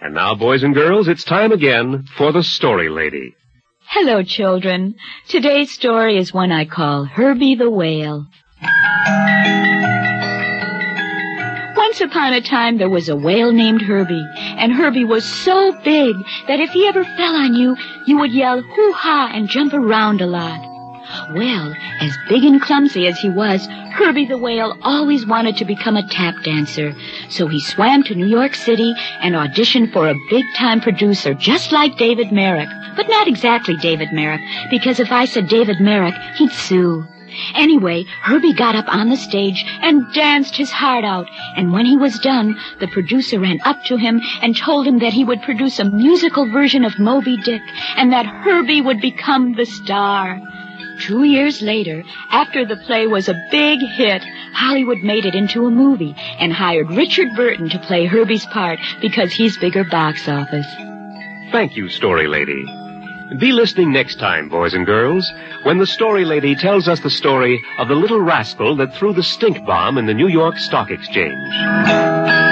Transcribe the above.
And now, boys and girls, it's time again for the Story Lady. Hello, children. Today's story is one I call Herbie the Whale. Once upon a time, there was a whale named Herbie, and Herbie was so big that if he ever fell on you, you would yell hoo-ha and jump around a lot. Well, as big and clumsy as he was, Herbie the Whale always wanted to become a tap dancer. So he swam to New York City and auditioned for a big-time producer just like David Merrick. But not exactly David Merrick, because if I said David Merrick, he'd sue. Anyway, Herbie got up on the stage and danced his heart out. And when he was done, the producer ran up to him and told him that he would produce a musical version of Moby Dick and that Herbie would become the star. 2 years later, after the play was a big hit, Hollywood made it into a movie and hired Richard Burton to play Herbie's part because he's bigger box office. Thank you, Story Lady. Be listening next time, boys and girls, when the Story Lady tells us the story of the little rascal that threw the stink bomb in the New York Stock Exchange.